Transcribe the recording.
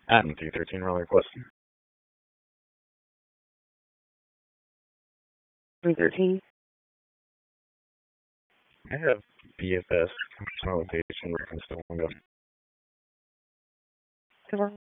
Adam 213 roller request. 313. I have BFS location reference to window. Confirm.